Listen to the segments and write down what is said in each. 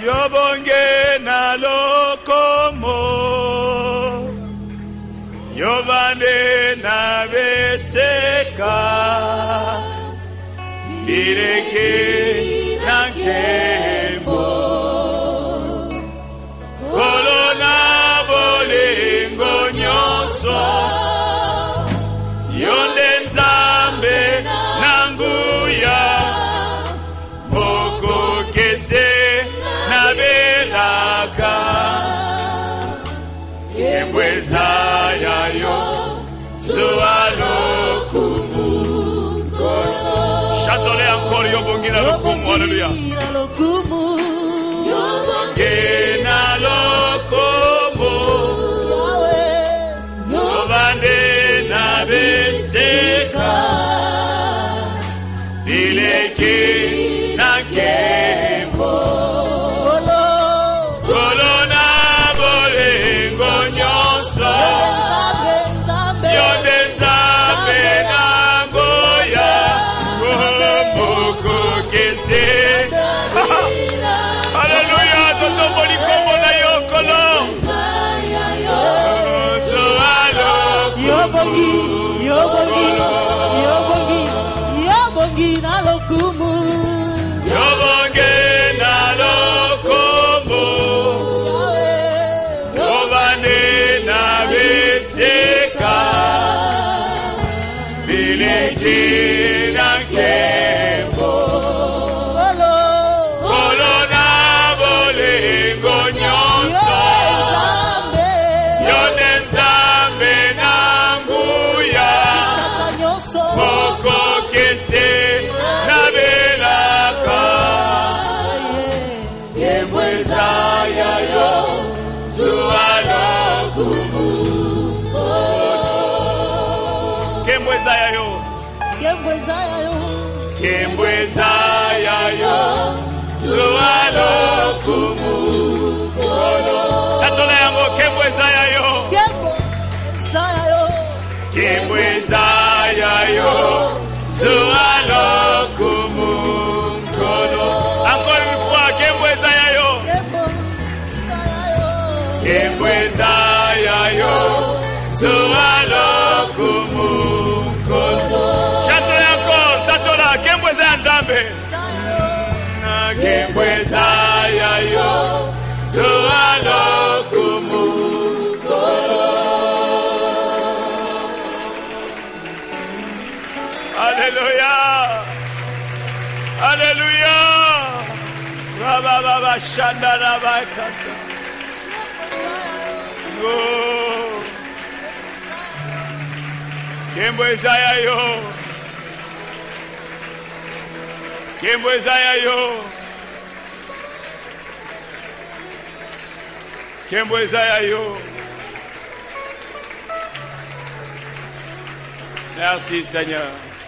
Yobonge na lokomo, Yovande na beseka, Bireke na kembo, Kolona bolingo nyonso, Yonde nzambe nanguya, Moko kese nabelaka, Yembweza yayo zoalokumu. Chantons-les encore, Yobongi na lokumu, alléluia. Yobongi na lokumu, Yovande na beseka, Bileki na kembo, Kolona bolingo nyonso, Yonde nzambe nangoya, Moko kese. Alléluia, totomboli kombo na yo kolo. Yobongi na lokumu, Yobonge na lokomo, Yovande na beseka, Bileki na kembo, Kolona bolingo nyonso, Yonde nzambe nanguya, Moko kese nabelaka, Yembweza yayo zoalokumu. Kembweza yayo, Kembweza yayo zoalokumu. Tatola yango, Kembweza yayo, Kembweza yayo zoalokumu. Encore une fois, Kembweza yayo, Kembweza yayo zoalokumu. Chantez encore, tatola, Kembweza nzambe, Kembweza yayo zoalokumu. Alléluia, Alléluia. Rababa shanda rabakata. Oh, Kembweza yayo, Kembweza yayo, Kembweza yayo. Merci Seigneur.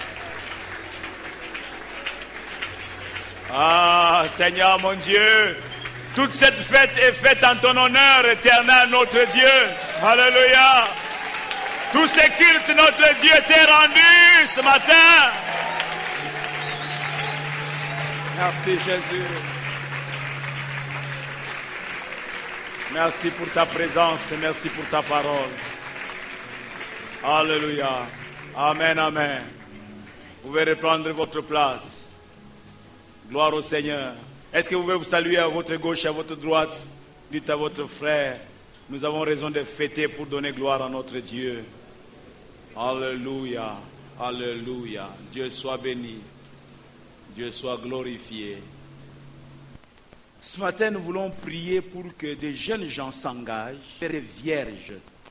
Ah Seigneur mon Dieu, toute cette fête est faite en ton honneur éternel notre Dieu. Alléluia. Tous ces cultes notre Dieu t'est rendu ce matin. Merci Jésus. Merci pour ta présence, merci pour ta parole. Alléluia. Amen, amen. Vous pouvez reprendre votre place. Gloire au Seigneur. Est-ce que vous pouvez vous saluer à votre gauche, à votre droite? Dites à votre frère, nous avons raison de fêter pour donner gloire à notre Dieu. Alléluia. Alléluia. Dieu soit béni. Dieu soit glorifié. Ce matin, nous voulons prier pour que des jeunes gens s'engagent. Je serai vierge.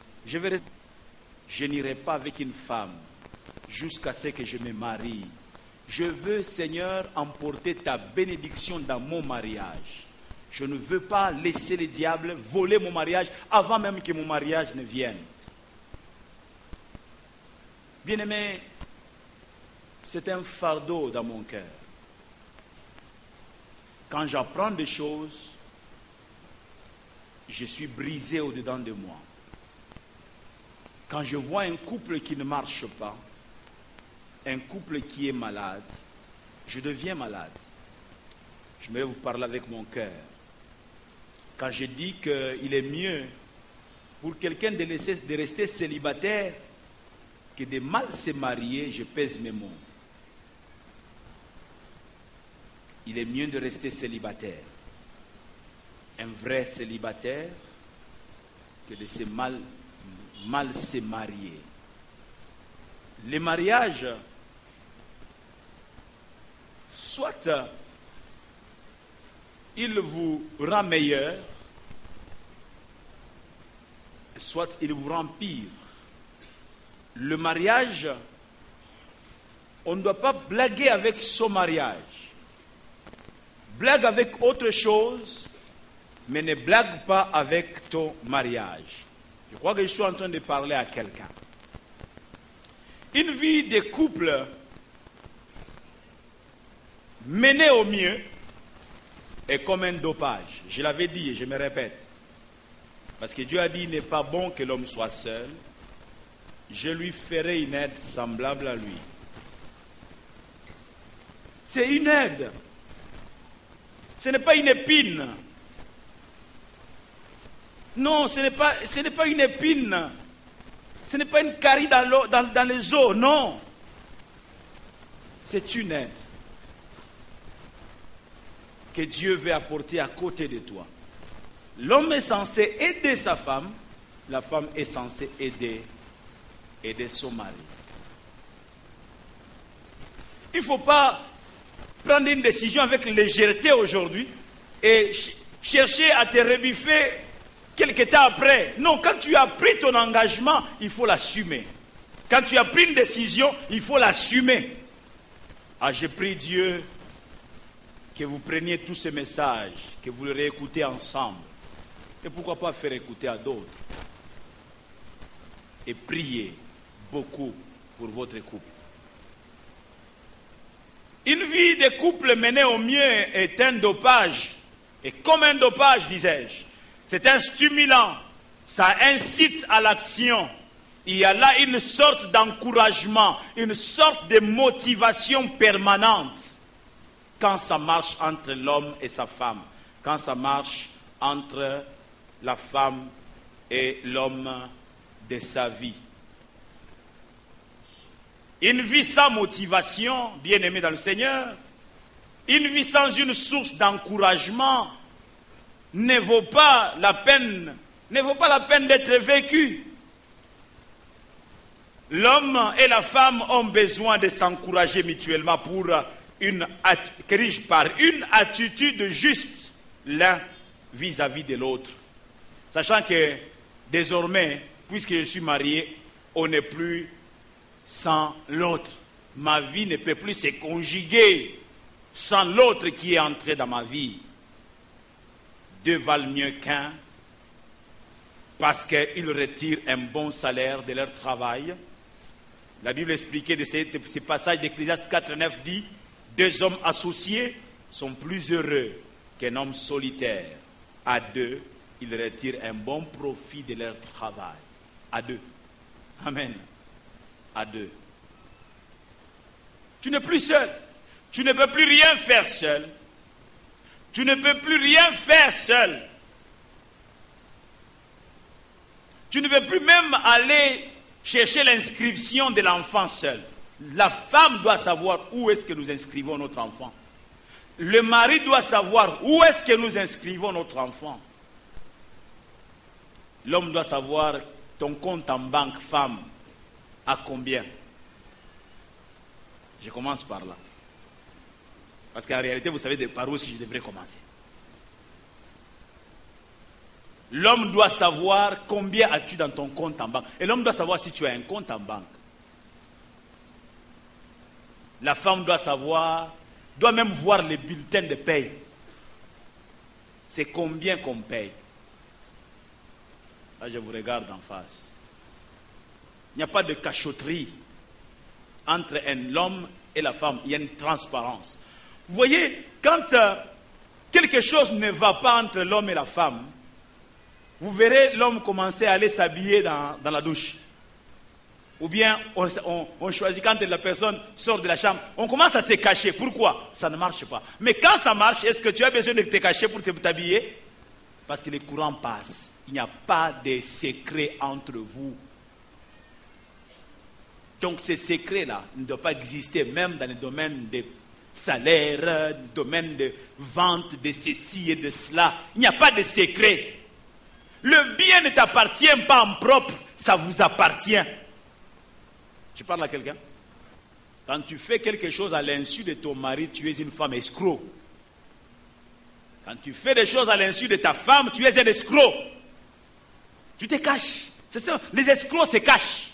Je n'irai pas avec une femme jusqu'à ce que je me marie. Je veux, Seigneur, emporter ta bénédiction dans mon mariage. Je ne veux pas laisser le diable voler mon mariage avant même que mon mariage ne vienne. Bien-aimé, c'est un fardeau dans mon cœur. Quand j'apprends des choses, je suis brisé au-dedans de moi. Quand je vois un couple qui ne marche pas, un couple qui est malade, je deviens malade. Je vais vous parler avec mon cœur. quand je dis qu'il est mieux pour quelqu'un de rester célibataire que de mal se marier, je pèse mes mots. Il est mieux de rester célibataire. Un vrai célibataire que de se mal se marier. Le mariage, soit il vous rend meilleur, soit il vous rend pire. Le mariage, on ne doit pas blaguer avec son mariage. Blague avec autre chose, mais ne blague pas avec ton mariage. Je crois que je suis en train de parler à quelqu'un. Une vie de couple menée au mieux est comme un dopage. Je l'avais dit et je me répète. Parce que Dieu a dit, il n'est pas bon que l'homme soit seul. Je lui ferai une aide semblable à lui. C'est une aide. Ce n'est pas une épine. Non, ce n'est pas une épine. Ce n'est pas une carie dans les os, non. C'est une aide que Dieu veut apporter à côté de toi. L'homme est censé aider sa femme, la femme est censée aider son mari. Il ne faut pas prendre une décision avec légèreté aujourd'hui et chercher à te rebiffer quelque temps après. Non, quand tu as pris ton engagement, il faut l'assumer. Quand tu as pris une décision, il faut l'assumer. Ah, je prie Dieu que vous preniez tous ces messages, que vous les réécoutez ensemble. Et pourquoi pas faire écouter à d'autres. Et priez beaucoup pour votre couple. Une vie de couple menée au mieux est un dopage. Et comme un dopage, disais-je, c'est un stimulant. Ça incite à l'action. Il y a là une sorte d'encouragement, une sorte de motivation permanente. Quand ça marche entre l'homme et sa femme. Quand ça marche entre la femme et l'homme de sa vie. Une vie sans motivation, bien-aimé dans le Seigneur, une vie sans une source d'encouragement ne vaut pas la peine d'être vécue. L'homme et la femme ont besoin de s'encourager mutuellement par une attitude juste l'un vis-à-vis de l'autre. Sachant que désormais, puisque je suis marié, on n'est plus sans l'autre. Ma vie ne peut plus se conjuguer sans l'autre qui est entré dans ma vie. Deux valent mieux qu'un parce qu'ils retirent un bon salaire de leur travail. La Bible expliquait de ce passage d'Ecclésiaste 4:9 dit « Deux hommes associés sont plus heureux qu'un homme solitaire. À deux, ils retirent un bon profit de leur travail. » À deux. Amen. À deux. Tu n'es plus seul. Tu ne peux plus rien faire seul. Tu ne peux plus rien faire seul. Tu ne peux plus même aller chercher l'inscription de l'enfant seul. La femme doit savoir où est-ce que nous inscrivons notre enfant. Le mari doit savoir où est-ce que nous inscrivons notre enfant. L'homme doit savoir ton compte en banque, femme, à combien. Je commence par là. Parce qu'en réalité, vous savez par où est-ce que je devrais commencer. L'homme doit savoir combien as-tu dans ton compte en banque. Et l'homme doit savoir si tu as un compte en banque. La femme doit savoir, doit même voir les bulletins de paye. C'est combien qu'on paye. Là, je vous regarde en face. Il n'y a pas de cachotterie entre l'homme et la femme. Il y a une transparence. Vous voyez, quand quelque chose ne va pas entre l'homme et la femme, vous verrez l'homme commencer à aller s'habiller dans la douche. Ou bien on choisit quand la personne sort de la chambre, on commence à se cacher. Pourquoi? Ça ne marche pas. Mais quand ça marche, est-ce que tu as besoin de te cacher pour t'habiller? Parce que les courants passent. Il n'y a pas de secret entre vous. Donc ces secrets-là ne doivent pas exister même dans le domaine des salaires, domaine de vente de ceci et de cela. Il n'y a pas de secret. Le bien ne t'appartient pas en propre, ça vous appartient. Tu parles à quelqu'un? Quand tu fais quelque chose à l'insu de ton mari, tu es une femme escroc. Quand tu fais des choses à l'insu de ta femme, tu es un escroc. Tu te caches. C'est ça. Les escrocs se cachent.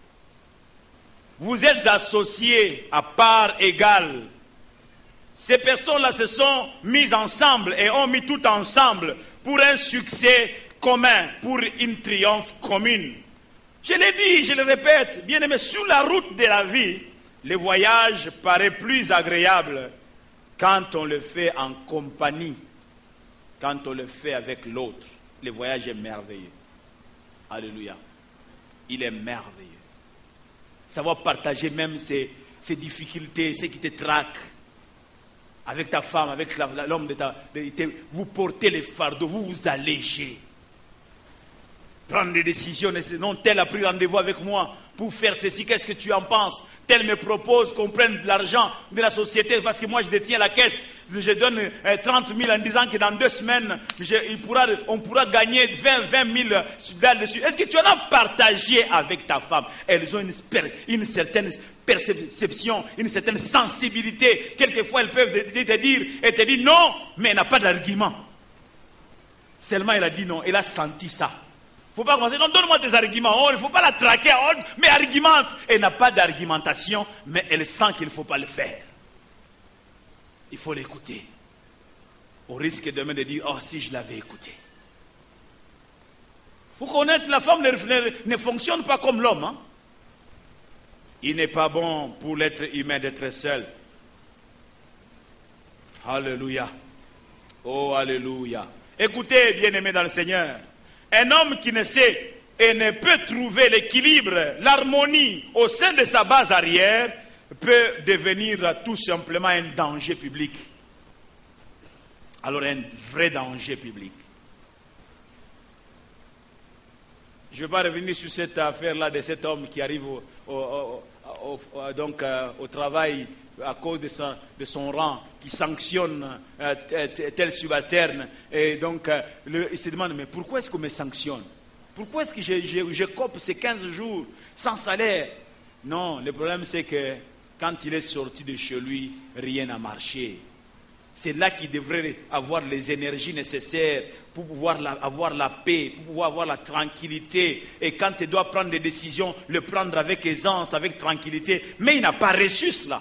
Vous êtes associés à part égale. Ces personnes-là se sont mises ensemble et ont mis tout ensemble pour un succès commun, pour une triomphe commune. Je l'ai dit, je le répète, bien aimé, sur la route de la vie, le voyage paraît plus agréable quand on le fait en compagnie, quand on le fait avec l'autre. Le voyage est merveilleux. Alléluia. Il est merveilleux. Savoir partager même ses difficultés, ce qui te traque. Avec ta femme, avec l'homme vous portez les fardeaux, vous vous allégez. Prendre des décisions. Non, tel a pris rendez-vous avec moi pour faire ceci. Qu'est-ce que tu en penses? Tel me propose qu'on prenne de l'argent de la société parce que moi je détiens la caisse. Je donne 30 000 en disant que dans 2 semaines, on pourra gagner 20 000 là-dessus. Est-ce que tu en as partagé avec ta femme? Elles ont une certaine perception, une certaine sensibilité. Quelquefois, elles peuvent te dire non, mais elle n'a pas d'argument. Seulement, elle a dit non, elle a senti ça. Il ne faut pas commencer, non, donne-moi tes arguments. Il ne faut pas la traquer, mais argumente. Elle n'a pas d'argumentation, mais elle sent qu'il ne faut pas le faire. Il faut l'écouter. Au risque demain de dire, oh, si je l'avais écouté. Il faut connaître, la femme ne fonctionne pas comme l'homme. Hein? Il n'est pas bon pour l'être humain d'être seul. Alléluia. Oh, alléluia. Écoutez, bien-aimés dans le Seigneur. Un homme qui ne sait et ne peut trouver l'équilibre, l'harmonie au sein de sa base arrière peut devenir tout simplement un danger public. Alors un vrai danger public. Je ne vais pas revenir sur cette affaire-là de cet homme qui arrive au travail à cause de son rang, qui sanctionne tel subalterne. Et donc, il se demande, mais pourquoi est-ce qu'on me sanctionne? Pourquoi est-ce que je cope ces 15 jours sans salaire? Non, le problème c'est que quand il est sorti de chez lui, rien n'a marché. C'est là qu'il devrait avoir les énergies nécessaires pour pouvoir avoir la paix, pour pouvoir avoir la tranquillité. Et quand il doit prendre des décisions, le prendre avec aisance, avec tranquillité. Mais il n'a pas reçu cela.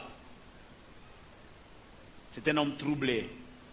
C'est un homme troublé.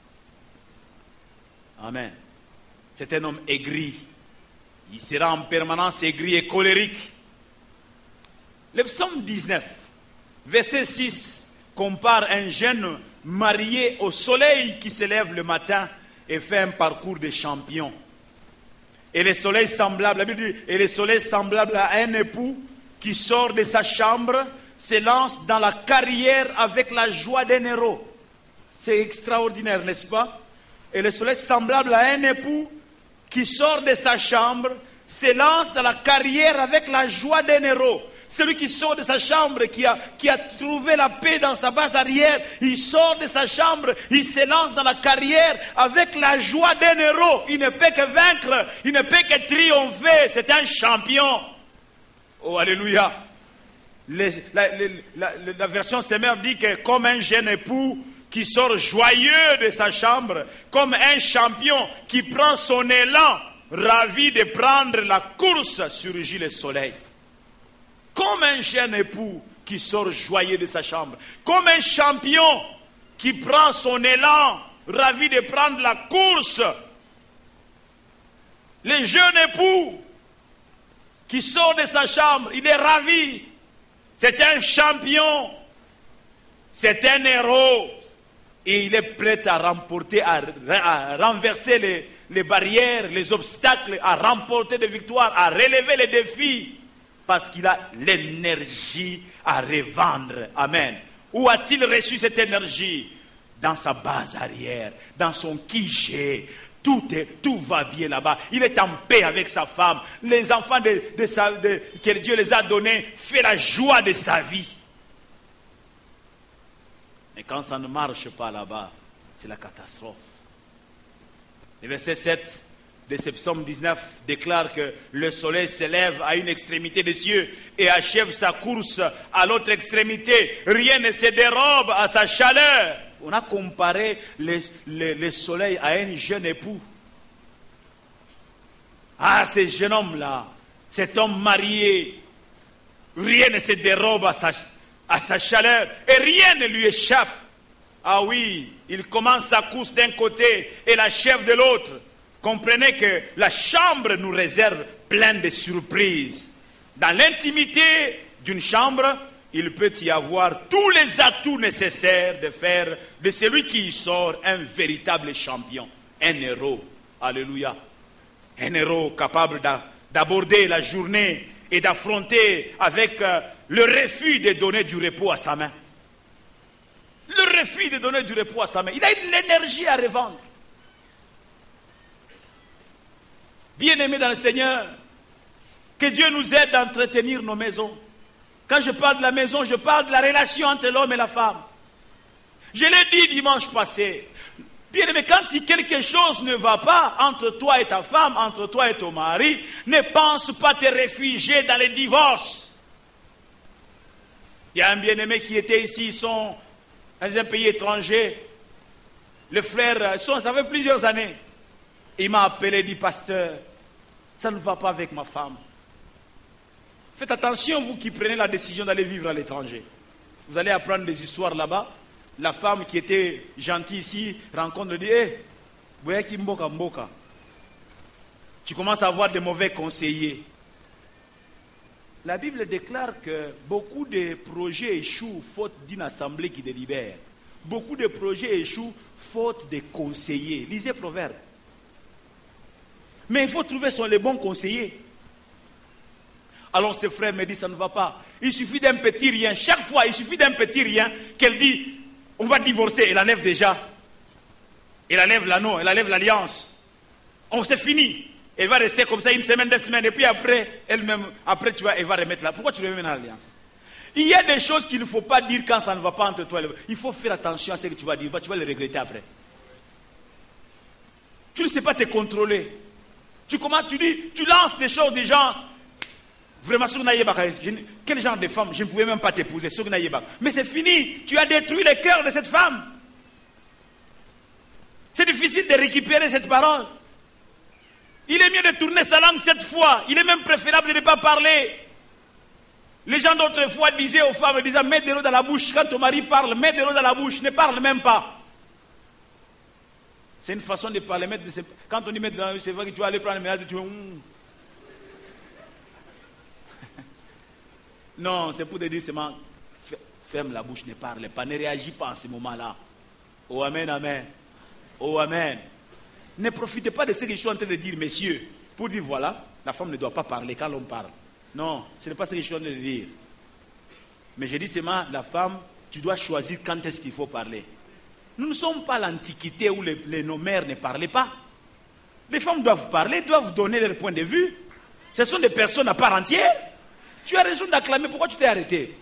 Amen. C'est un homme aigri. Il sera en permanence aigri et colérique. Le psaume 19, verset 6, compare un jeune marié au soleil qui se lève le matin et fait un parcours de champion. Et le soleil semblable, la Bible dit, et le soleil semblable à un époux qui sort de sa chambre, se lance dans la carrière avec la joie d'un héros. C'est extraordinaire, n'est-ce pas? Et le soleil semblable à un époux qui sort de sa chambre, se lance dans la carrière avec la joie d'un héros. Celui qui sort de sa chambre, qui a trouvé la paix dans sa base arrière, il sort de sa chambre, il se lance dans la carrière avec la joie d'un héros. Il ne peut que vaincre, il ne peut que triompher. C'est un champion. Oh, alléluia. La version Semeur dit que comme un jeune époux qui sort joyeux de sa chambre, comme un champion qui prend son élan, ravi de prendre la course, surgit le soleil. Comme un jeune époux qui sort joyeux de sa chambre. Comme un champion qui prend son élan, ravi de prendre la course. Le jeune époux qui sort de sa chambre, il est ravi. C'est un champion. C'est un héros. Et il est prêt à remporter, à renverser les barrières, les obstacles, à remporter des victoires, à relever les défis. Parce qu'il a l'énergie à revendre. Amen. Où a-t-il reçu cette énergie? Dans sa base arrière, dans son quiché. Tout va bien là-bas. Il est en paix avec sa femme. Les enfants que Dieu les a donnés fait la joie de sa vie. Mais quand ça ne marche pas là-bas, c'est la catastrophe. Le verset 7 de ce psaume 19 déclare que le soleil s'élève à une extrémité des cieux et achève sa course à l'autre extrémité. Rien ne se dérobe à sa chaleur. On a comparé le soleil à un jeune époux. Ah, ce jeune homme-là, cet homme marié, rien ne se dérobe à sa chaleur et rien ne lui échappe. Ah oui, il commence sa course d'un côté et l'achève de l'autre. Comprenez que la chambre nous réserve plein de surprises. Dans l'intimité d'une chambre, il peut y avoir tous les atouts nécessaires de faire de celui qui y sort un véritable champion, un héros. Alléluia. Un héros capable d'aborder la journée et d'affronter avec le refus de donner du repos à sa main. Le refus de donner du repos à sa main. Il a l'énergie à revendre. Bien-aimés dans le Seigneur, que Dieu nous aide à entretenir nos maisons. Quand je parle de la maison, je parle de la relation entre l'homme et la femme. Je l'ai dit dimanche passé. Bien-aimé, quand quelque chose ne va pas entre toi et ta femme, entre toi et ton mari, ne pense pas te réfugier dans les divorces. Il y a un bien-aimé qui était ici, ils sont dans un pays étranger. Le frère, ça fait plusieurs années. Il m'a appelé, il dit, pasteur, ça ne va pas avec ma femme. Faites attention, vous qui prenez la décision d'aller vivre à l'étranger. Vous allez apprendre des histoires là-bas. La femme qui était gentille ici rencontre, dit, voyez mboka mboka. Tu commences à avoir des mauvais conseillers. La Bible déclare que beaucoup de projets échouent faute d'une assemblée qui délibère. Beaucoup de projets échouent faute de conseillers. Lisez Proverbes. Mais il faut trouver les bons conseillers. Alors ce frère me dit, ça ne va pas. Il suffit d'un petit rien. Chaque fois, il suffit d'un petit rien qu'elle dit, on va divorcer. Elle enlève déjà. Elle enlève l'anneau, elle enlève l'alliance. C'est fini. Elle va rester comme ça une semaine, 2 semaines. Et puis après, elle-même, après elle va remettre là. Pourquoi tu remets dans l'alliance? Il y a des choses qu'il ne faut pas dire quand ça ne va pas entre toi et elle. Il faut faire attention à ce que tu vas dire. Tu vas le regretter après. Tu ne sais pas te contrôler. Tu lances des choses des gens. Vraiment, quel genre de femme? Je ne pouvais même pas t'épouser. Mais c'est fini. Tu as détruit le cœur de cette femme. C'est difficile de récupérer cette parole. Il est mieux de tourner sa langue 7 fois. Il est même préférable de ne pas parler. Les gens d'autrefois disaient aux femmes, mets de l'eau dans la bouche. Quand ton mari parle, mets de l'eau dans la bouche. Ne parle même pas. C'est une façon de parler. Quand on dit mettre dans la bouche, c'est vrai que tu vas aller prendre le ménage et tu vas... Non, c'est pour te dire seulement, ferme la bouche, ne parle pas, ne réagis pas en ce moment-là. Oh amen, amen. Oh amen. Ne profitez pas de ce que je suis en train de dire, messieurs, pour dire voilà, la femme ne doit pas parler quand l'homme parle. Non, ce n'est pas ce que je suis en train de dire. Mais je dis seulement, la femme, tu dois choisir quand est-ce qu'il faut parler. Nous ne sommes pas l'Antiquité où nos mères ne parlaient pas. Les femmes doivent parler, doivent donner leur point de vue. Ce sont des personnes à part entière. Tu as raison d'acclamer, pourquoi tu t'es arrêté?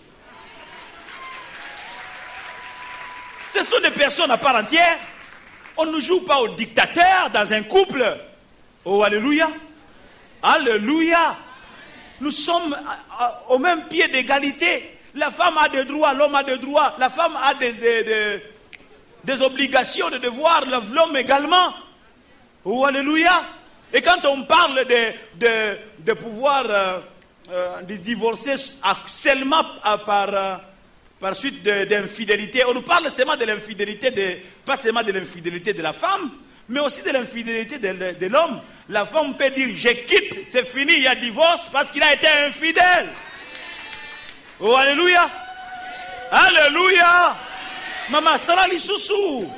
Ce sont des personnes à part entière. On ne joue pas au dictateur dans un couple. Oh, alléluia. Alléluia. Nous sommes au même pied d'égalité. La femme a des droits, l'homme a des droits. La femme a des obligations, des devoirs, l'homme également. Oh, alléluia. Et quand on parle de pouvoir... de divorcer seulement par suite d'infidélité. On nous parle seulement de l'infidélité, pas seulement de l'infidélité de la femme, mais aussi de l'infidélité de l'homme. La femme peut dire, je quitte, c'est fini, il y a divorce parce qu'il a été infidèle. Oh, alléluia. Alléluia. Maman, salali sousou.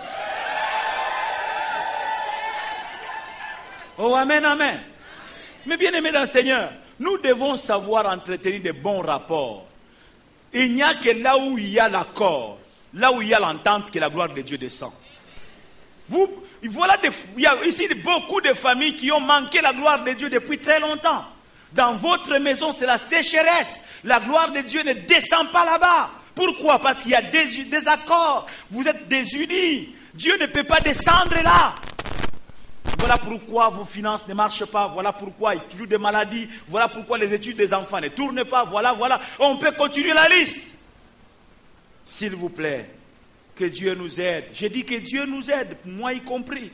Oh, amen, amen. Mais bien aimé dans le Seigneur, nous devons savoir entretenir de bons rapports. Il n'y a que là où il y a l'accord, là où il y a l'entente, que la gloire de Dieu descend. Voilà il y a ici beaucoup de familles qui ont manqué la gloire de Dieu depuis très longtemps. Dans votre maison, c'est la sécheresse. La gloire de Dieu ne descend pas là-bas. Pourquoi? Parce qu'il y a des accords. Vous êtes désunis. Dieu ne peut pas descendre là. Voilà pourquoi vos finances ne marchent pas. Voilà pourquoi il y a toujours des maladies. Voilà pourquoi les études des enfants ne tournent pas. Voilà. On peut continuer la liste. S'il vous plaît, que Dieu nous aide. J'ai dit que Dieu nous aide, moi y compris.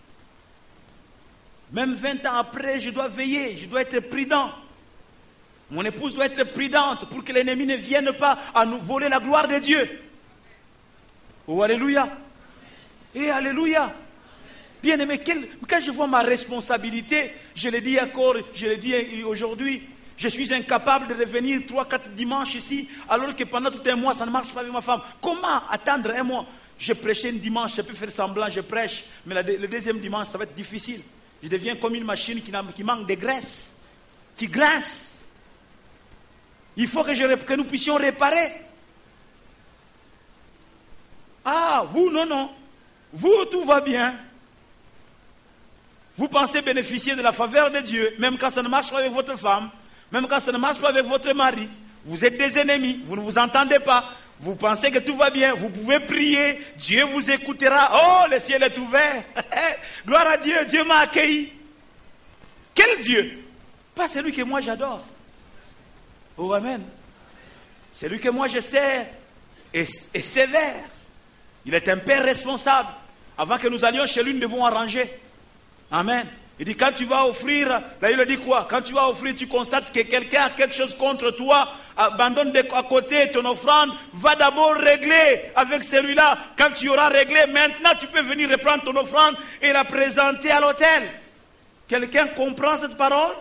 Même 20 ans après, je dois veiller, je dois être prudent. Mon épouse doit être prudente pour que l'ennemi ne vienne pas à nous voler la gloire de Dieu. Oh, alléluia. Et alléluia. Bien aimé, quand je vois ma responsabilité, je l'ai dit encore, je l'ai dit aujourd'hui, je suis incapable de revenir 3-4 dimanches ici, alors que pendant tout un mois, ça ne marche pas avec ma femme. Comment attendre un mois? Je prêchais un dimanche, je peux faire semblant, je prêche, mais le deuxième dimanche, ça va être difficile. Je deviens comme une machine qui manque de graisse, qui graisse. Il faut que nous puissions réparer. Ah, vous, non. Vous, tout va bien. Vous pensez bénéficier de la faveur de Dieu, même quand ça ne marche pas avec votre femme, même quand ça ne marche pas avec votre mari. Vous êtes des ennemis, vous ne vous entendez pas. Vous pensez que tout va bien, vous pouvez prier, Dieu vous écoutera. Oh, le ciel est ouvert. Gloire à Dieu, Dieu m'a accueilli. Quel Dieu? Pas celui que moi j'adore. Oh, amen. Celui que moi je sers est sévère. Il est un père responsable. Avant que nous allions chez lui, nous devons arranger. Amen. Il dit, quand tu vas offrir, là il dit quoi? Quand tu vas offrir, tu constates que quelqu'un a quelque chose contre toi, abandonne à côté ton offrande, va d'abord régler avec celui-là. Quand tu auras réglé, maintenant tu peux venir reprendre ton offrande et la présenter à l'autel. Quelqu'un comprend cette parole?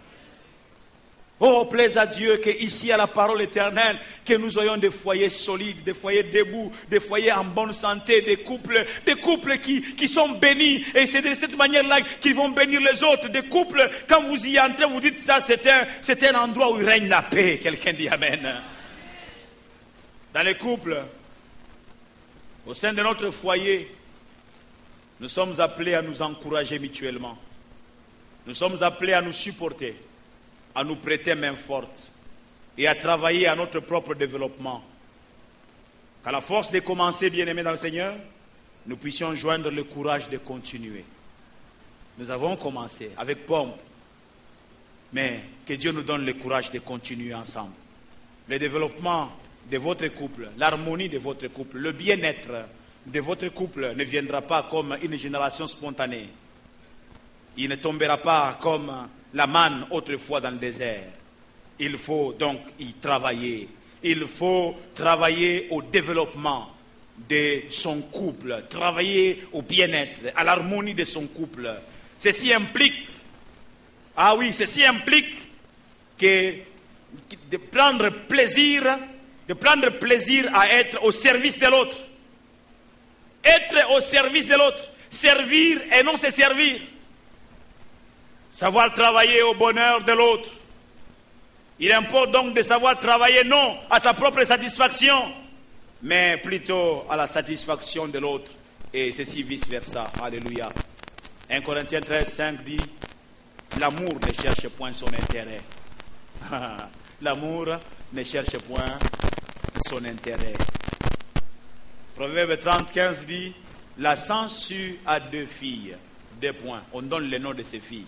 Oh, plaise à Dieu qu'ici à la parole éternelle, que nous ayons des foyers solides, des foyers debout, des foyers en bonne santé, des couples qui sont bénis. Et c'est de cette manière-là qu'ils vont bénir les autres. Des couples, quand vous y entrez, vous dites ça, c'est un endroit où il règne la paix. Quelqu'un dit Amen. Dans les couples, au sein de notre foyer, nous sommes appelés à nous encourager mutuellement. Nous sommes appelés à nous supporter, à nous prêter main forte et à travailler à notre propre développement. Qu'à la force de commencer, bien-aimés dans le Seigneur, nous puissions joindre le courage de continuer. Nous avons commencé avec pompe, mais que Dieu nous donne le courage de continuer ensemble. Le développement de votre couple, l'harmonie de votre couple, le bien-être de votre couple ne viendra pas comme une génération spontanée. Il ne tombera pas comme la manne autrefois dans le désert. Il faut donc y travailler. Il faut travailler au développement de son couple, travailler au bien-être, à l'harmonie de son couple. Ceci implique, de prendre plaisir à être au service de l'autre. Être au service de l'autre. Servir et non se servir. Savoir travailler au bonheur de l'autre. Il importe donc de savoir travailler non à sa propre satisfaction, mais plutôt à la satisfaction de l'autre. Et ceci vice-versa. Alléluia. 1 Corinthiens 13, 5 dit, l'amour ne cherche point son intérêt. L'amour ne cherche point son intérêt. Proverbe 30, 15 dit, la sangsue a 2 filles. 2 points. On donne les noms de ces filles.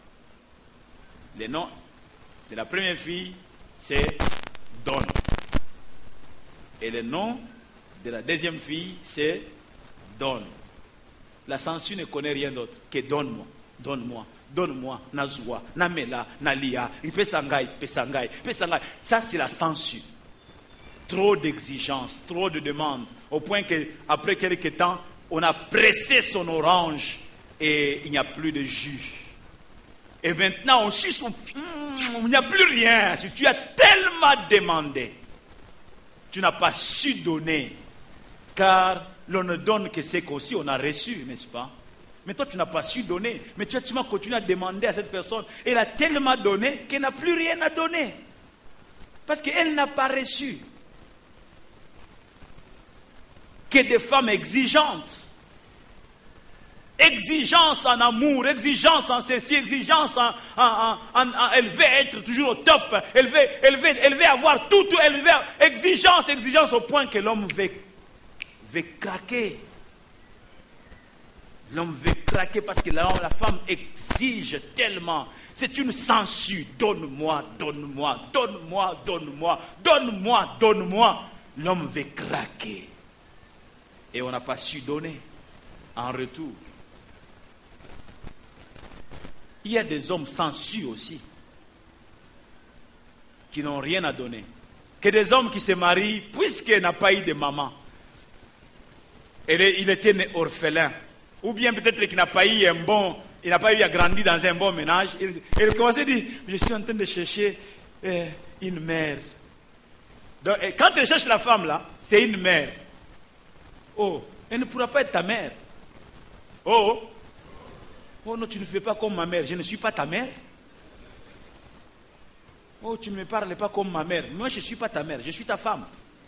Le nom de la première fille, c'est Donne. Et le nom de la deuxième fille, c'est Donne. La sangsue ne connaît rien d'autre que donne-moi, donne-moi, donne-moi, Nazwa, Namela, Nalia, Pesangai, Pesangai, Pesangai. Ça, c'est la sangsue. Trop d'exigences, trop de demandes, au point qu'après quelques temps, on a pressé son orange et il n'y a plus de jus. Et maintenant, on suit son... il n'y a plus rien. Si tu as tellement demandé, tu n'as pas su donner. Car l'on ne donne que ce qu'aussi on a reçu, n'est-ce pas? Mais toi, tu n'as pas su donner. Mais tu m'as continué à demander à cette personne. Elle a tellement donné qu'elle n'a plus rien à donner. Parce qu'elle n'a pas reçu. Que des femmes exigeantes. Exigence en amour, exigence en ceci, exigence elle veut être toujours au top, elle veut avoir tout, elle veut exigence au point que l'homme veut craquer. L'homme veut craquer parce que la femme exige tellement. C'est une censure. Donne-moi, donne-moi, donne-moi, donne-moi, donne-moi, donne-moi. L'homme veut craquer. Et on n'a pas su donner en retour. Il y a des hommes sensuels aussi, qui n'ont rien à donner. Que des hommes qui se marient, puisqu'il n'a pas eu de maman. Il était né orphelin. Ou bien peut-être qu'il n'a pas eu il n'a pas eu à grandir dans un bon ménage. Il commençait à dire, je suis en train de chercher une mère. Donc, quand il cherche la femme là, c'est une mère. Oh, elle ne pourra pas être ta mère. Oh non, tu ne fais pas comme ma mère. Je ne suis pas ta mère. Oh, tu ne me parles pas comme ma mère. Moi, je ne suis pas ta mère. Je suis ta femme.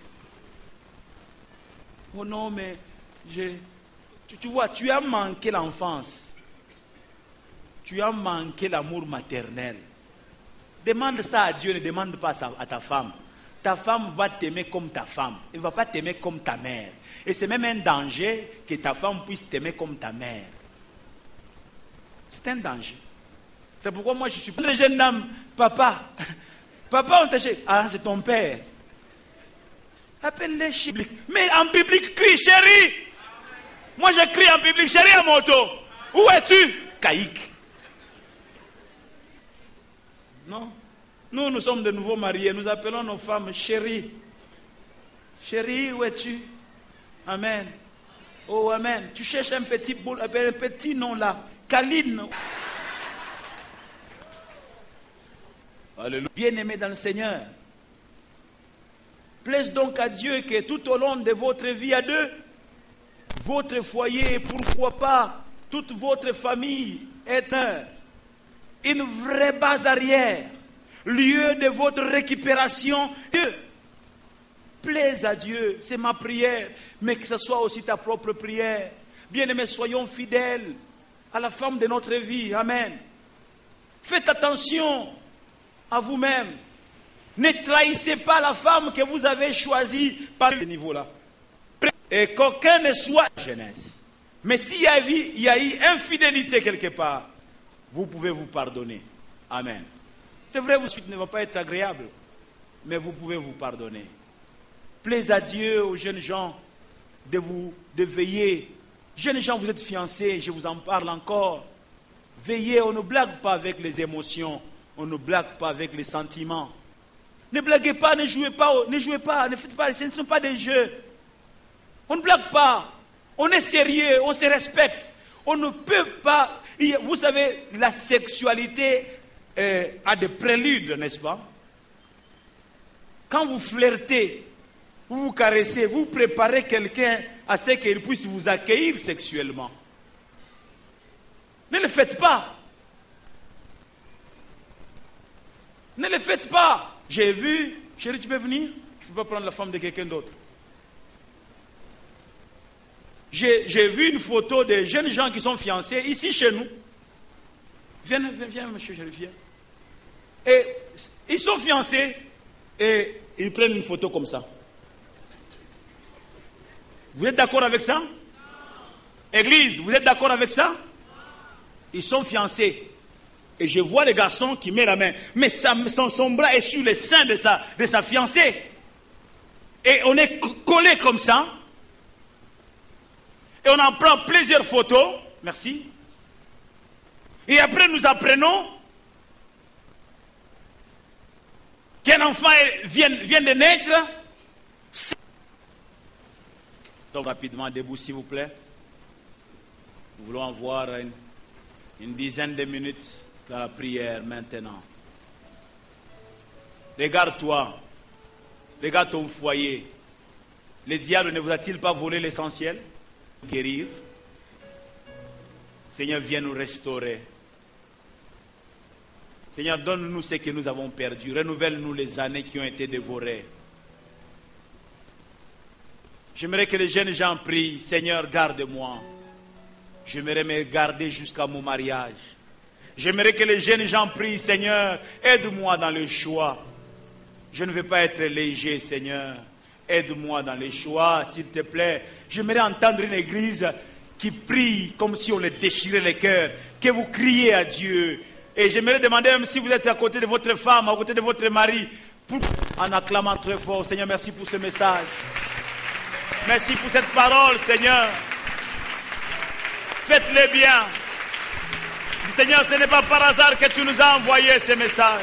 Oh non, mais tu vois, tu as manqué l'enfance. Tu as manqué l'amour maternel. Demande ça à Dieu, ne demande pas ça à ta femme. Ta femme va t'aimer comme ta femme. Elle ne va pas t'aimer comme ta mère. Et c'est même un danger que ta femme puisse t'aimer comme ta mère. C'est un danger. C'est pourquoi moi je suis pas le jeune homme. Papa, on t'a dit, ah c'est ton père. Appelle-les biblique. Mais en biblique, crie chérie. Moi je crie en biblique, chérie à moto. Où es-tu? Caïque. Non. Nous sommes de nouveaux mariés. Nous appelons nos femmes chérie. Chérie, où es-tu? Amen. Oh amen. Tu cherches un petit nom là. Caline. Alléluia. Bien-aimés dans le Seigneur. Plaise donc à Dieu que tout au long de votre vie à deux, votre foyer, pourquoi pas, toute votre famille est une vraie base arrière, lieu de votre récupération. Dieu, plaise à Dieu, c'est ma prière, mais que ce soit aussi ta propre prière. Bien-aimés, soyons fidèles à la femme de notre vie. Amen. Faites attention à vous-même. Ne trahissez pas la femme que vous avez choisie par ce niveau-là. Et qu'aucun ne soit jeunesse. Mais s'il y a eu infidélité quelque part, vous pouvez vous pardonner. Amen. C'est vrai, votre suite ne va pas être agréable, mais vous pouvez vous pardonner. Plaise à Dieu, aux jeunes gens, de veiller. Jeunes gens, vous êtes fiancés, je vous en parle encore. Veillez, on ne blague pas avec les émotions, on ne blague pas avec les sentiments. Ne blaguez pas, ne jouez pas, ne faites pas, ce ne sont pas des jeux. On ne blague pas, on est sérieux, on se respecte. On ne peut pas, vous savez, la sexualité a des préludes, n'est-ce pas? Quand vous flirtez, vous vous caressez, vous préparez quelqu'un à ce qu'il puisse vous accueillir sexuellement. Ne le faites pas. Ne le faites pas. J'ai vu, chérie, tu peux venir? Je ne peux pas prendre la femme de quelqu'un d'autre. J'ai vu une photo de jeunes gens qui sont fiancés ici chez nous. Viens, monsieur, chérie, viens. Et ils sont fiancés et ils prennent une photo comme ça. Vous êtes d'accord avec ça? Église, vous êtes d'accord avec ça? Ils sont fiancés. Et je vois le garçon qui met la main. Mais son bras est sur le sein de sa fiancée. Et on est collé comme ça. Et on en prend plusieurs photos. Merci. Et après nous apprenons qu'un enfant vient de naître. Donc rapidement, debout s'il vous plaît. Nous voulons avoir une dizaine de minutes dans la prière maintenant. Regarde-toi. Regarde ton foyer. Le diable ne vous a-t-il pas volé l'essentiel? Guérir. Seigneur, viens nous restaurer. Seigneur, donne-nous ce que nous avons perdu. Renouvelle-nous les années qui ont été dévorées. J'aimerais que les jeunes gens prient. Seigneur, garde-moi. J'aimerais me garder jusqu'à mon mariage. J'aimerais que les jeunes gens prient, Seigneur, aide-moi dans le choix. Je ne veux pas être léger, Seigneur. Aide-moi dans les choix, s'il te plaît. J'aimerais entendre une église qui prie comme si on les déchirait les cœurs. Que vous criez à Dieu. Et j'aimerais demander, même si vous êtes à côté de votre femme, à côté de votre mari, en acclamant très fort, Seigneur, merci pour ce message. Merci pour cette parole, Seigneur. Faites-le bien. Seigneur, ce n'est pas par hasard que tu nous as envoyé ce message.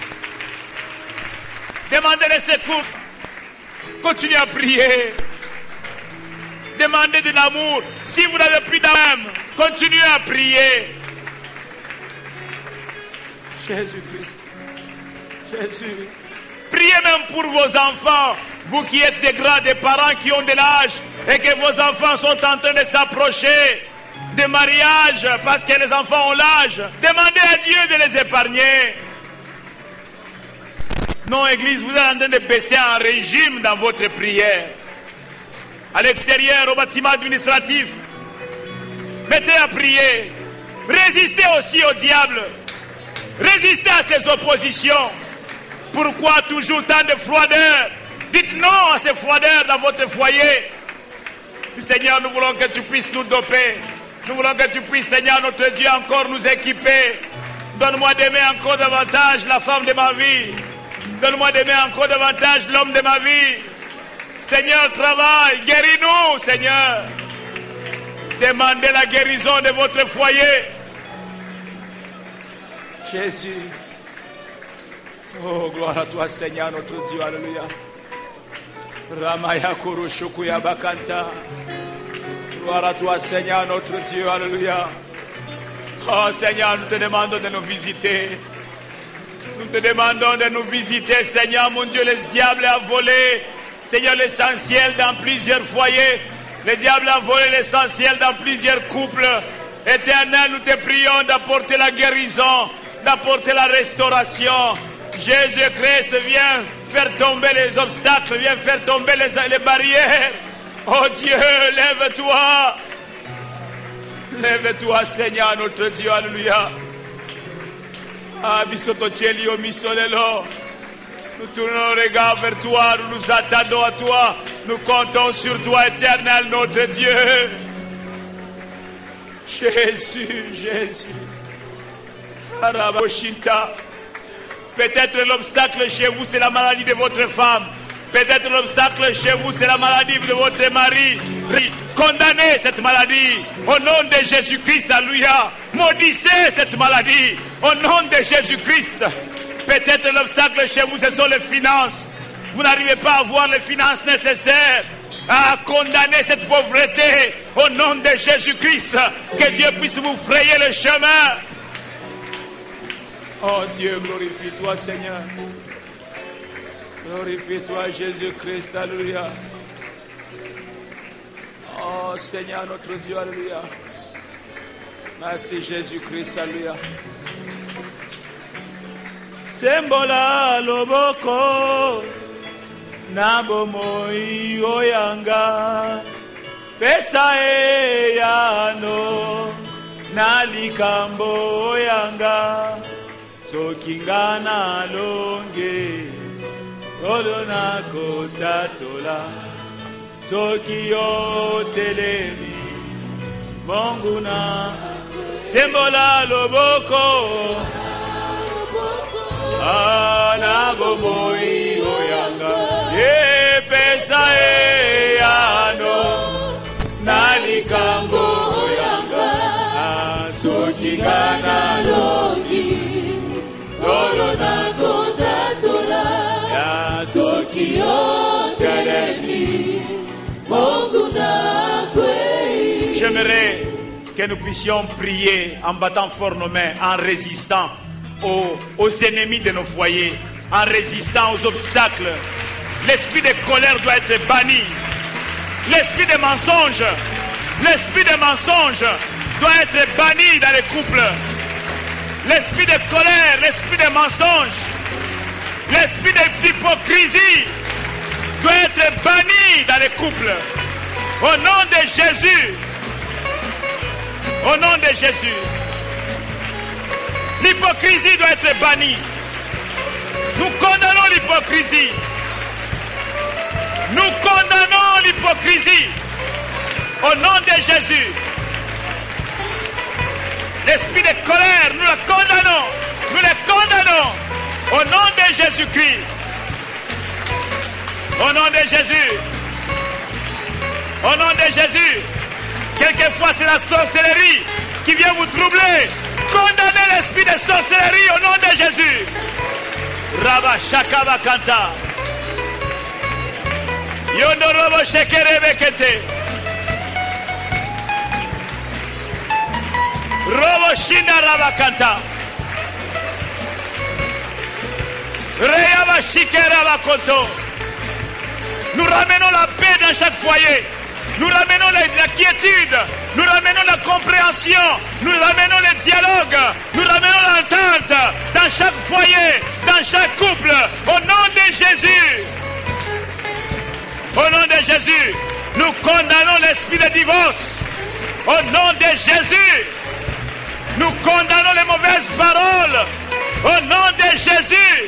Demandez les secours. Continuez à prier. Demandez de l'amour. Si vous n'avez plus d'amour, continuez à prier. Jésus-Christ. Jésus. Priez même pour vos enfants. Vous qui êtes des parents qui ont de l'âge et que vos enfants sont en train de s'approcher de mariage parce que les enfants ont l'âge. Demandez à Dieu de les épargner. Non, Église, vous êtes en train de baisser un régime dans votre prière. À l'extérieur, au bâtiment administratif, mettez à prier. Résistez aussi au diable. Résistez à ses oppositions. Pourquoi toujours tant de froideur? Dites non à ces froideurs dans votre foyer. Seigneur, nous voulons que tu puisses nous doper. Nous voulons que tu puisses, Seigneur, notre Dieu, encore nous équiper. Donne-moi d'aimer encore davantage la femme de ma vie. Donne-moi d'aimer encore davantage l'homme de ma vie. Seigneur, travaille, guéris-nous, Seigneur. Demandez la guérison de votre foyer. Jésus. Oh, gloire à toi, Seigneur, notre Dieu. Alléluia. Ramaya Kurushukuya Bakanta. Gloire à toi, Seigneur, notre Dieu. Alléluia. Oh, Seigneur, nous te demandons de nous visiter. Nous te demandons de nous visiter, Seigneur, mon Dieu. Le diable a volé, Seigneur, l'essentiel dans plusieurs foyers. Le diable a volé l'essentiel dans plusieurs couples. Éternel, nous te prions d'apporter la guérison, d'apporter la restauration. Jésus-Christ, viens faire tomber les obstacles, viens faire tomber les barrières. Oh Dieu, lève-toi. Lève-toi, Seigneur, notre Dieu. Alléluia. Ah, bisoto chelio misolelo. Nous tournons le regard vers toi, nous nous attendons à toi. Nous comptons sur toi, éternel, notre Dieu. Jésus, Jésus. Araboshinta. Peut-être l'obstacle chez vous, c'est la maladie de votre femme. Peut-être l'obstacle chez vous, c'est la maladie de votre mari. Condamnez cette maladie. Au nom de Jésus-Christ, alléluia. Maudissez cette maladie. Au nom de Jésus-Christ. Peut-être l'obstacle chez vous, ce sont les finances. Vous n'arrivez pas à avoir les finances nécessaires à condamner cette pauvreté. Au nom de Jésus-Christ. Que Dieu puisse vous frayer le chemin. Oh Dieu, glorifie-toi, Seigneur. Glorifie-toi, Jésus-Christ, alléluia. Oh Seigneur, notre Dieu, alléluia. Merci Jésus-Christ, alléluia. Sembola loboko nabomoi oyanga pesa eyano nalikambo oyanga sokingana longe olona kotatola sokiyo telemi monguna sembola loboko anabomoi oyanga pesa eyano nalikambo oyanga sokingana longi olona kotatola sokiyo telemi monguna kwei. J'aimerais que nous puissions prier en battant fort nos mains, en résistant aux ennemis de nos foyers, en résistant aux obstacles. L'esprit de colère doit être banni. L'esprit de mensonge doit être banni dans les couples. L'esprit de colère, l'esprit de mensonge, l'esprit d'hypocrisie doit être banni dans les couples. Au nom de Jésus. Au nom de Jésus. L'hypocrisie doit être bannie. Nous condamnons l'hypocrisie. Nous condamnons l'hypocrisie. Au nom de Jésus. L'esprit de colère, nous le condamnons. Nous le condamnons. Au nom de Jésus-Christ. Au nom de Jésus. Au nom de Jésus. Quelquefois c'est la sorcellerie qui vient vous troubler. Condamnez l'esprit de sorcellerie au nom de Jésus. Rabba Shakaba Kanta. Yondorobo Shekerebe Kete. Robo Shinda Rabba Kanta. Reyaba Shikeraba Koto. Nous ramenons la paix dans chaque foyer. Nous ramenons la quiétude. Nous ramenons la compréhension. Nous ramenons le dialogue. Nous ramenons l'entente dans chaque foyer, dans chaque couple. Au nom de Jésus. Au nom de Jésus. Nous condamnons l'esprit de divorce. Au nom de Jésus. Nous condamnons les mauvaises paroles. Au nom de Jésus.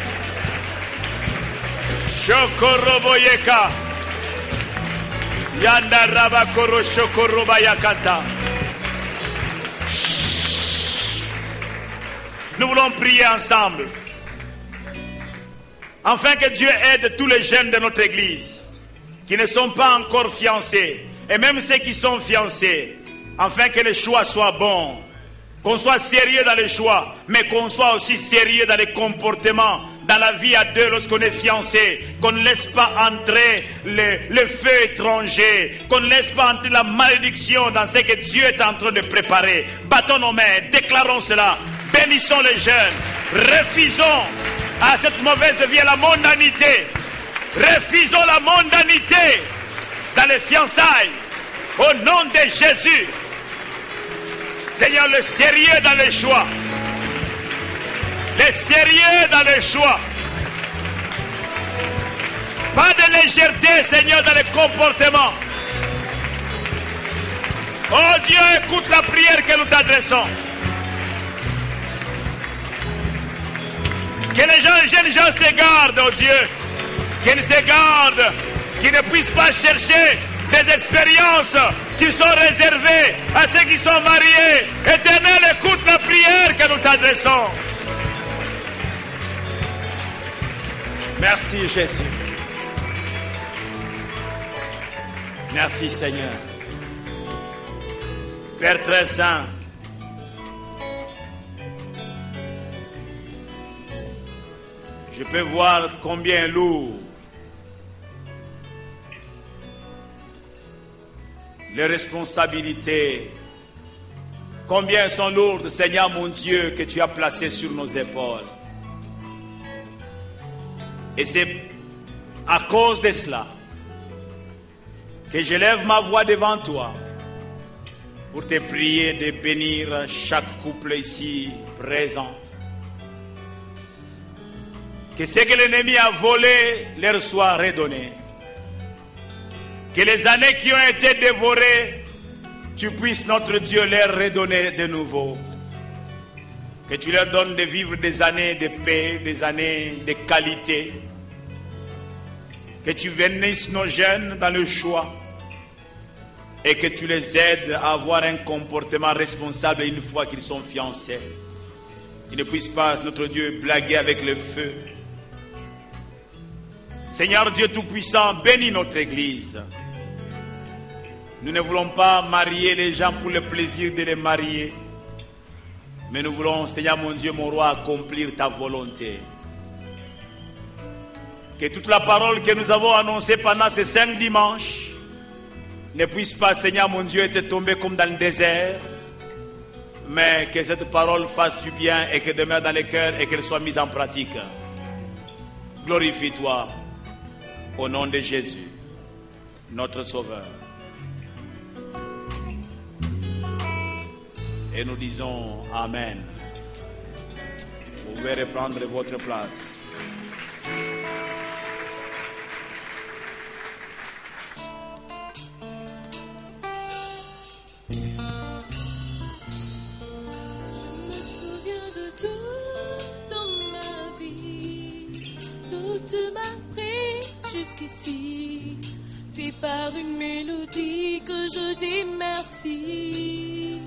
Shokoroboyeka. Yanda Rabakoro Shokoroba Yakata. Nous voulons prier ensemble. Afin que Dieu aide tous les jeunes de notre église qui ne sont pas encore fiancés, et même ceux qui sont fiancés, afin que le choix soit bon, qu'on soit sérieux dans le choix, mais qu'on soit aussi sérieux dans les comportements, dans la vie à deux lorsqu'on est fiancé, qu'on ne laisse pas entrer le feu étranger, qu'on ne laisse pas entrer la malédiction dans ce que Dieu est en train de préparer. Battons nos mains, déclarons cela, bénissons les jeunes, refusons à cette mauvaise vie, à la mondanité, refusons la mondanité dans les fiançailles, au nom de Jésus. Seigneur, le sérieux dans les choix. Le sérieux dans les choix. Pas de légèreté, Seigneur, dans les comportements. Oh Dieu, écoute la prière que nous t'adressons. Que les jeunes gens se gardent, oh Dieu. Qu'ils se gardent. Qu'ils ne puissent pas chercher des expériences qui sont réservées à ceux qui sont mariés. Éternel, écoute la prière que nous t'adressons. Merci Jésus. Merci Seigneur. Père très saint, je peux voir combien lourd les responsabilités, combien sont lourdes, Seigneur mon Dieu, que tu as placées sur nos épaules. Et c'est à cause de cela que je lève ma voix devant toi pour te prier de bénir chaque couple ici présent. Que ce que l'ennemi a volé leur soit redonné. Que les années qui ont été dévorées, tu puisses, notre Dieu, leur redonner de nouveau. Que tu leur donnes de vivre des années de paix, des années de qualité. Que tu bénisses nos jeunes dans le choix. Et que tu les aides à avoir un comportement responsable une fois qu'ils sont fiancés. Ils ne puissent pas, notre Dieu, blaguer avec le feu. Seigneur Dieu Tout-Puissant, bénis notre Église. Nous ne voulons pas marier les gens pour le plaisir de les marier. Mais nous voulons, Seigneur mon Dieu, mon roi, accomplir ta volonté. Que toute la parole que nous avons annoncée pendant ces 5 dimanches ne puisse pas, Seigneur mon Dieu, être tombée comme dans le désert. Mais que cette parole fasse du bien et que demeure dans les cœurs et qu'elle soit mise en pratique. Glorifie-toi au nom de Jésus, notre Sauveur. Et nous disons Amen. Vous pouvez reprendre votre place. jusqu'ici. C'est par une mélodie que je dis merci.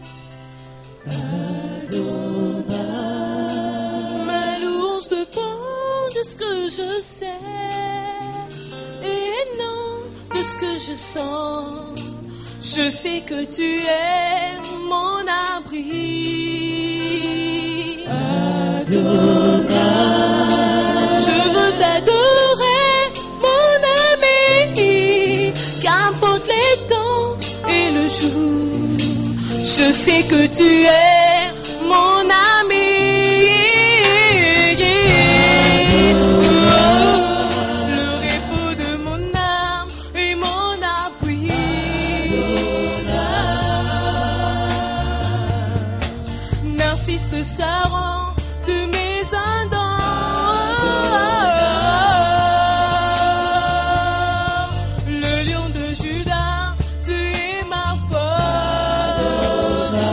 Adonai. Ma louange dépend de ce que je sais et non de ce que je sens. Je sais que tu es mon abri. Adonai. Je veux t'adorer, mon ami, qu'importe les temps et le jour. Je sais que tu es mon ami. Le repos de mon âme et mon appui. Narcisse de Saran, tu m'es un don. Le lion de Judas, tu es ma force.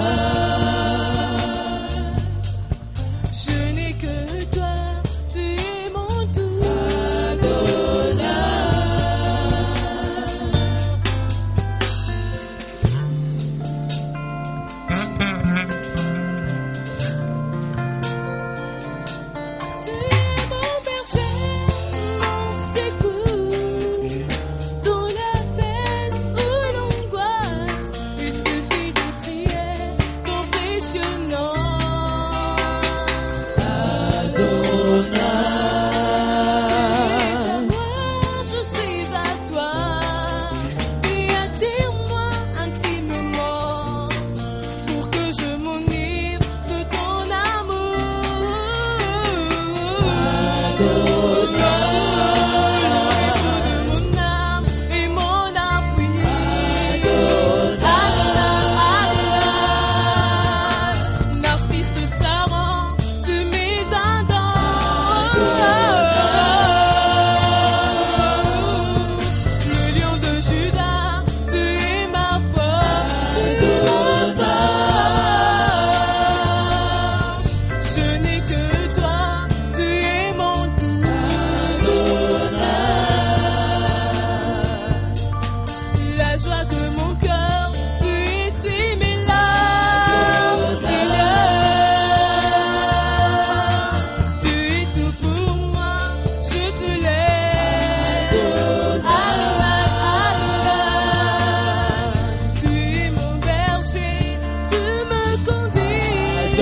Je n'ai que toi, tu es mon tout. Tu es mon berger, mon secours. Dans la peine ou l'angoisse, il suffit de crier ton précieux nom. Je suis à toi, et attire-moi intimement, pour que je m'enivre de ton amour. Le repos de mon âme et mon appui. Adonai. Narcisse de Saran, tu m'es un don. Le lion de Judas, tu es ma force, tu es ma force. Je n'ai que toi, tu es mon tout. La joie de mon cœur, tu essuies mes larmes, Seigneur. Tu es tout pour moi, je te lève. Adonai. Tu es mon berger, tu me conduis.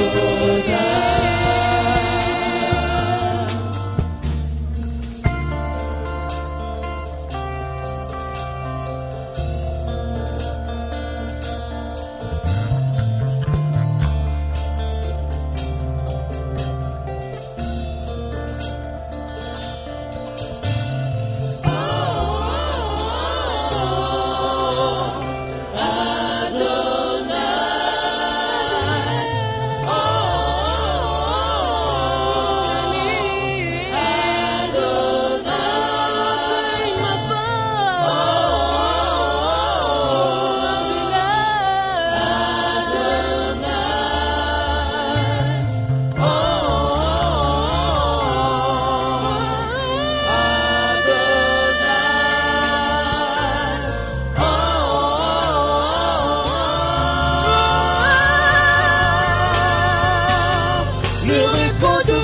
Le repos de